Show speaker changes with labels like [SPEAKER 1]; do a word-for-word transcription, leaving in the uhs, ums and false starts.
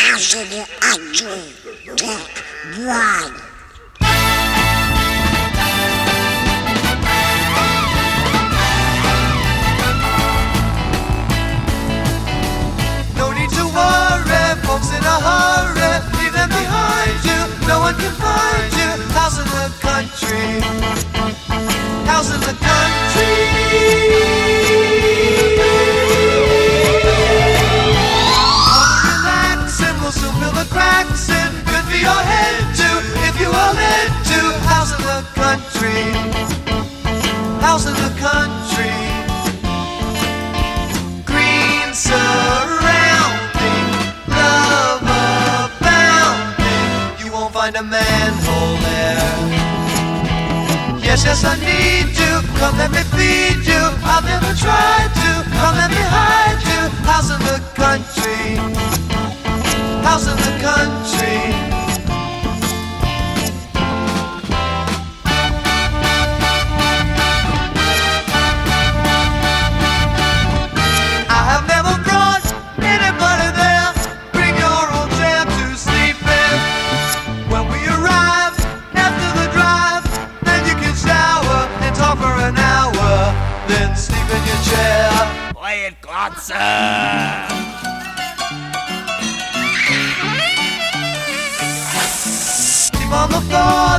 [SPEAKER 1] actually agree to one.
[SPEAKER 2] No need to worry, folks in a hurry, leave them behind you, no one can find you. House in the country, house in the country. Soon fill the cracks in, good for your head too, if you are led to. House in the country, house in the country. Green surrounding, love abounding. You won't find a manhole there. Yes, yes, I need you, come let me feed you. I've never tried to, come let me hide you. House in the country, house in the country. I have never brought anybody there. Bring your old chair to sleep in. When we arrive after the drive, then you can shower and talk for an hour. Then sleep in your chair.
[SPEAKER 3] Play it, Glotzer!
[SPEAKER 2] On the floor.